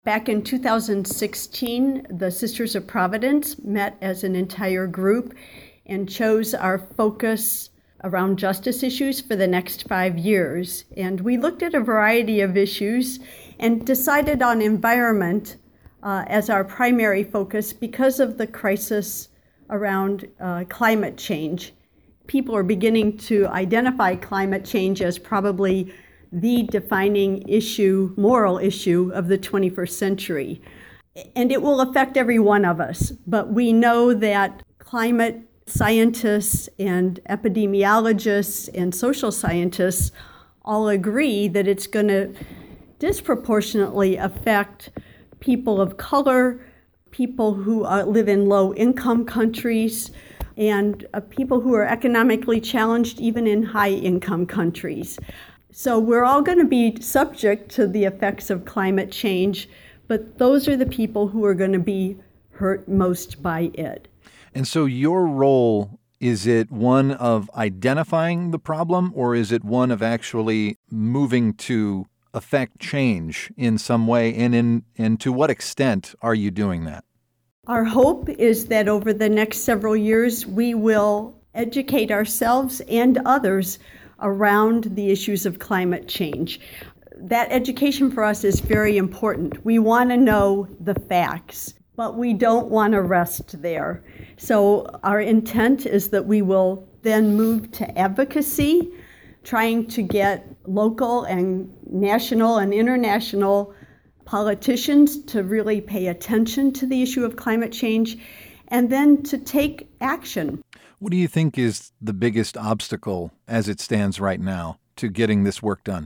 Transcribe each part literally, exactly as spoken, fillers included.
Back in two thousand sixteen, the Sisters of Providence met as an entire group and chose our focus around justice issues for the next five years. And we looked at a variety of issues and decided on environment uh, as our primary focus because of the crisis around uh, climate change. People are beginning to identify climate change as probably the defining issue, moral issue of the twenty-first century. And it will affect every one of us, but we know that climate scientists and epidemiologists and social scientists all agree that it's going to disproportionately affect people of color, people who are, live in low-income countries, and uh, people who are economically challenged even in high-income countries. So we're all going to be subject to the effects of climate change, but those are the people who are going to be hurt most by it. And so your role, is it one of identifying the problem, or is it one of actually moving to affect change in some way? And in and to what extent are you doing that? Our hope is that over the next several years, we will educate ourselves and others around the issues of climate change. That education for us is very important. We want to know the facts, but we don't want to rest there. So our intent is that we will then move to advocacy, trying to get local and national and international politicians to really pay attention to the issue of climate change, and then to take action. What do you think is the biggest obstacle as it stands right now to getting this work done?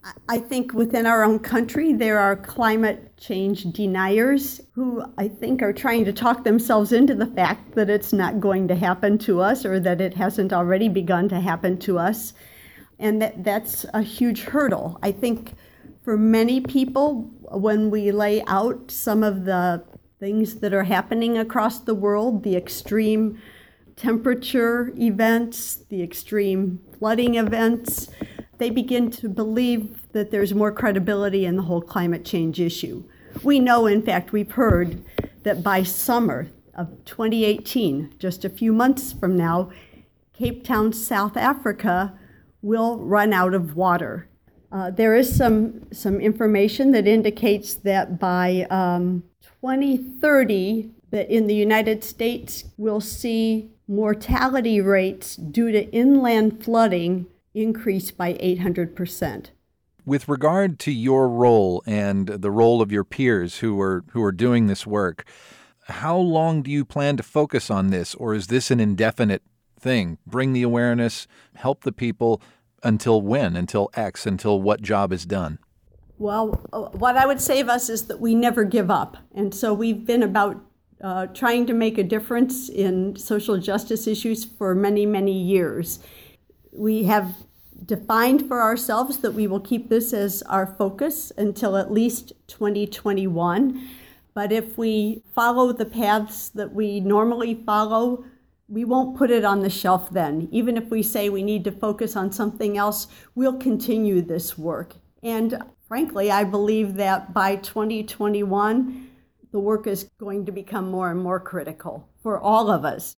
I think within our own country, there are climate change deniers who I think are trying to talk themselves into the fact that it's not going to happen to us or that it hasn't already begun to happen to us. And that, that's a huge hurdle. I think for many people, when we lay out some of the things that are happening across the world, the extreme temperature events, the extreme flooding events, they begin to believe that there's more credibility in the whole climate change issue. We know, in fact, we've heard that by summer of twenty eighteen, just a few months from now, Cape Town, South Africa will run out of water. Uh, there is some, some information that indicates that by um, twenty thirty, that in the United States, we'll see mortality rates due to inland flooding increase by eight hundred percent. With regard to your role and the role of your peers who are who are doing this work, how long do you plan to focus on this, or is this an indefinite thing? Bring the awareness, help the people until when? Until X, until what job is done? Well, what I would say of us is that we never give up. And so we've been about uh, trying to make a difference in social justice issues for many, many years. We have defined for ourselves that we will keep this as our focus until at least twenty twenty-one. But if we follow the paths that we normally follow, we won't put it on the shelf then. Even if we say we need to focus on something else, we'll continue this work. And frankly, I believe that by twenty twenty-one, the work is going to become more and more critical for all of us.